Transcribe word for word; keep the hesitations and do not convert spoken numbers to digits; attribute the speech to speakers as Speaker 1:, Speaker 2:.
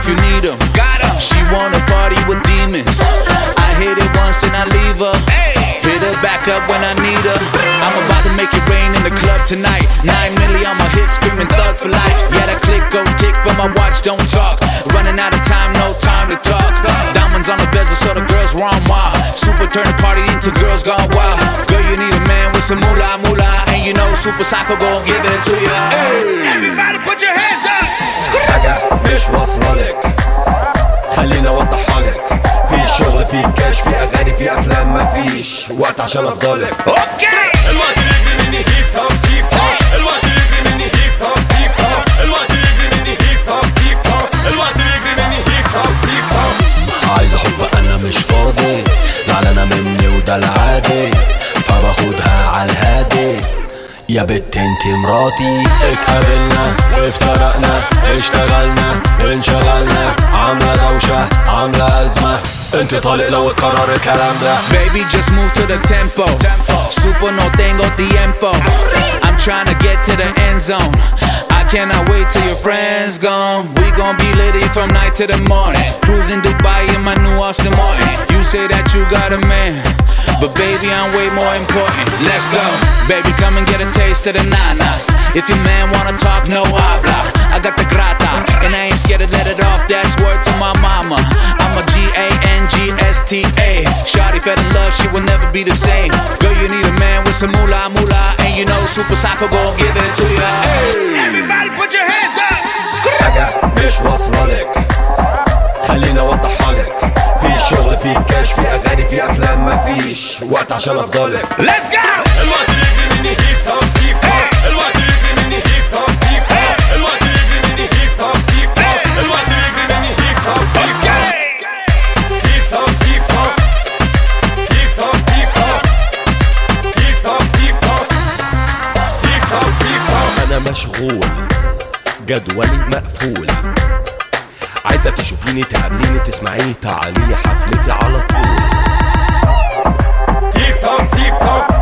Speaker 1: you need them. Got em. She wanna party with demons. I hit it once and I leave her. Hit her back up when I need her. I'm about to make it rain in the club tonight. Nine milli on my hips, screaming thug for life. Yeah, that click go tick, but my watch don't talk. Running out of time, no time to talk. Diamonds on the bezel, so the girls run wild. Super turn the party into girls gone wild. Girl, you need a man with some moolah, moolah. And you know Super Psycho gon' give it to you. Hey. Everybody put your hands up.
Speaker 2: حاجة مش واصلة خليني اوضحها لك. في شغل، في كاش، في اغاني، في افلام، مفيش وقت عشان افضلك.
Speaker 1: اوكي.
Speaker 2: الوقت يجري مني هيب هوب هيب هوب. الوقت يجري مني هيب هوب هيب هوب. الوقت يجري مني هيب هوب هيب هوب. الوقت يجري مني هيب هوب هيب هوب. عايز حب انا مش فاضي، زعلانة مني وده العادي، فباخدها عالهادي. يا بت انتي مراتي، اتقابلنا افترقنا اشتغلنا انشغلنا، عاملة دوشة عاملة أزمة، انت طالق لو اتكرر الكلام ده.
Speaker 1: Baby just move to the tempo, super no tengo tiempo. I'm trying to get to the end zone. I cannot wait till your friends gone. We gon' be litty from night to the morning. Cruising Dubai in my new Aston Martin. You say that you got a man, but baby I'm way more important. Let's go, baby come and get a taste of the nana. If your man wanna talk, no habla. I got the grata, and I ain't scared to let it off. That's word to my mama. I'm a G A N G S T A. Shawty fell in love, she will never be the same. Girl, you need a man with some moolah, moolah. And you know Super Psycho gon' give it to you. Hey. Everybody put your hands up.
Speaker 2: حاجة مش واصلة لك خليني اوضحها لك. في شغل، في كاش، في اغاني، في افلام، مفيش وقت عشان افضلك.
Speaker 1: Let's go.
Speaker 2: الوقت يجري مني هيب هوب هيب هوب. الوقت يجري مني هيب هوب هيب هوب. الوقت يجري مني هيب هوب هيب هوب. الوقت يجري مني هيب هوب هيب هوب. هيب هوب هيب هوب. هيب هوب هيب هوب. هيب هوب هيب هوب. هيب هوب هيب هوب. انا مشغول، جدولي مقفول، عايزة تشوفيني تقابليني تسمعيني تعاليلي حفلتي على طول. تيك توك تيك توك